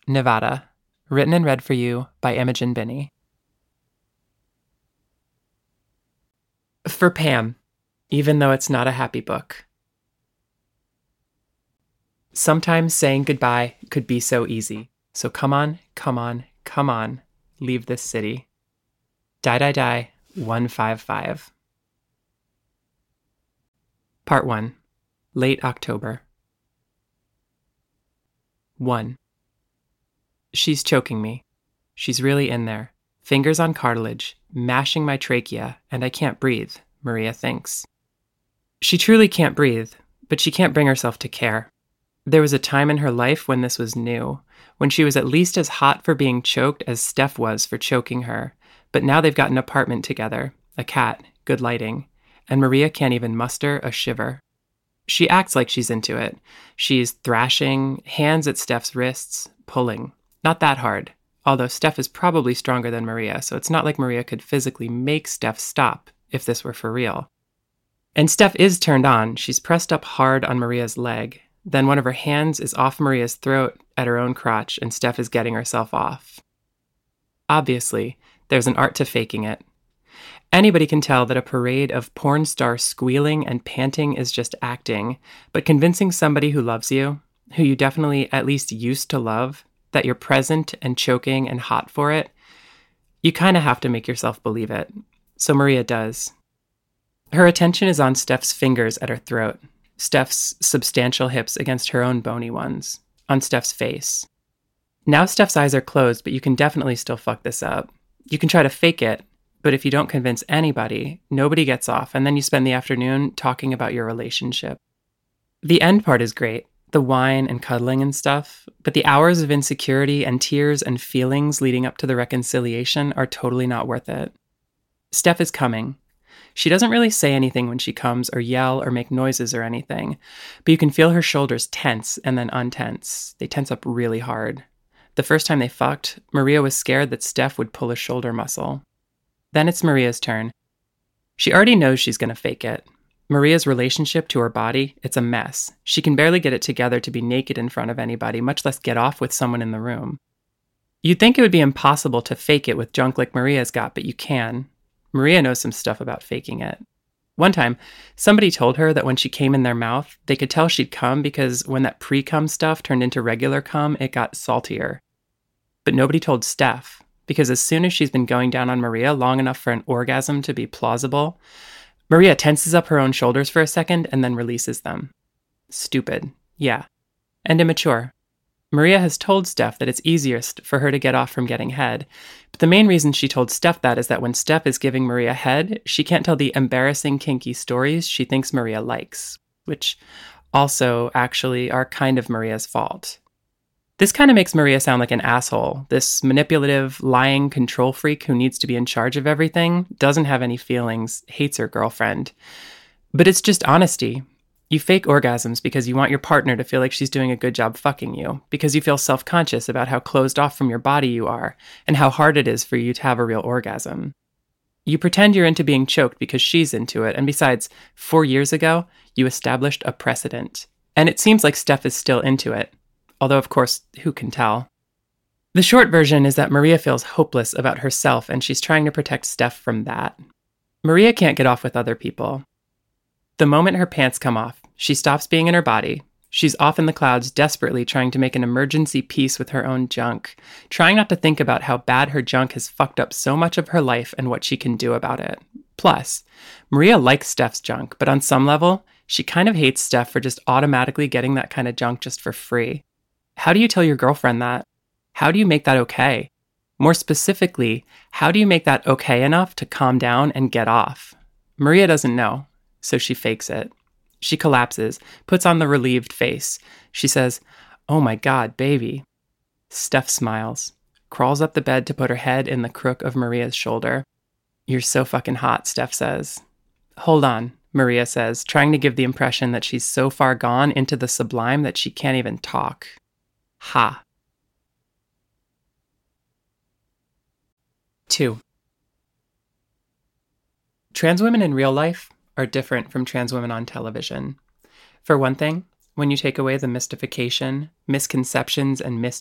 Nevada. Written and read for you by Imogen Binney. For Pam, even though it's not a happy book. Sometimes saying goodbye could be so easy. So come on, come on, come on, leave this city. Die 155. Part 1. Late October. 1. She's choking me. She's really in there. Fingers on cartilage, mashing my trachea, and I can't breathe, Maria thinks. She truly can't breathe, but she can't bring herself to care. There was a time in her life when this was new, when she was at least as hot for being choked as Steph was for choking her, but now they've got an apartment together, a cat, good lighting, and Maria can't even muster a shiver. She acts like she's into it. She's thrashing, hands at Steph's wrists, pulling. Not that hard, although Steph is probably stronger than Maria, so it's not like Maria could physically make Steph stop if this were for real. And Steph is turned on. She's pressed up hard on Maria's leg. Then one of her hands is off Maria's throat at her own crotch, and Steph is getting herself off. Obviously, there's an art to faking it. Anybody can tell that a parade of porn star squealing and panting is just acting, but convincing somebody who loves you, who you definitely at least used to love, that you're present and choking and hot for it, you kind of have to make yourself believe it. So Maria does. Her attention is on Steph's fingers at her throat, Steph's substantial hips against her own bony ones, on Steph's face. Now Steph's eyes are closed, but you can definitely still fuck this up. You can try to fake it, but if you don't convince anybody, nobody gets off, and then you spend the afternoon talking about your relationship. The end part is great, the wine and cuddling and stuff, but the hours of insecurity and tears and feelings leading up to the reconciliation are totally not worth it. Steph is coming. She doesn't really say anything when she comes or yell or make noises or anything, but you can feel her shoulders tense and then untense. They tense up really hard. The first time they fucked, Maria was scared that Steph would pull a shoulder muscle. Then it's Maria's turn. She already knows she's going to fake it. Maria's relationship to her body, it's a mess. She can barely get it together to be naked in front of anybody, much less get off with someone in the room. You'd think it would be impossible to fake it with junk like Maria's got, but you can. Maria knows some stuff about faking it. One time, somebody told her that when she came in their mouth, they could tell she'd come because when that pre-cum stuff turned into regular cum, it got saltier. But nobody told Steph, because as soon as she's been going down on Maria long enough for an orgasm to be plausible, Maria tenses up her own shoulders for a second and then releases them. Stupid, yeah, and immature. Maria has told Steph that it's easiest for her to get off from getting head, but the main reason she told Steph that is that when Steph is giving Maria head, she can't tell the embarrassing kinky stories she thinks Maria likes, which also actually are kind of Maria's fault. This kind of makes Maria sound like an asshole, this manipulative, lying control freak who needs to be in charge of everything, doesn't have any feelings, hates her girlfriend. But it's just honesty. You fake orgasms because you want your partner to feel like she's doing a good job fucking you, because you feel self-conscious about how closed off from your body you are, and how hard it is for you to have a real orgasm. You pretend you're into being choked because she's into it, and besides, 4 years ago, you established a precedent. And it seems like Steph is still into it, although of course, who can tell? The short version is that Maria feels hopeless about herself, and she's trying to protect Steph from that. Maria can't get off with other people. The moment her pants come off, she stops being in her body. She's off in the clouds desperately trying to make an emergency peace with her own junk, trying not to think about how bad her junk has fucked up so much of her life and what she can do about it. Plus, Maria likes Steph's junk, but on some level, she kind of hates Steph for just automatically getting that kind of junk just for free. How do you tell your girlfriend that? How do you make that okay? More specifically, how do you make that okay enough to calm down and get off? Maria doesn't know, so she fakes it. She collapses, puts on the relieved face. She says, "Oh my God, baby." Steph smiles, crawls up the bed to put her head in the crook of Maria's shoulder. "You're so fucking hot," Steph says. "Hold on," Maria says, trying to give the impression that she's so far gone into the sublime that she can't even talk. Ha. 2. Trans women in real life are different from trans women on television. For one thing, when you take away the mystification, misconceptions, and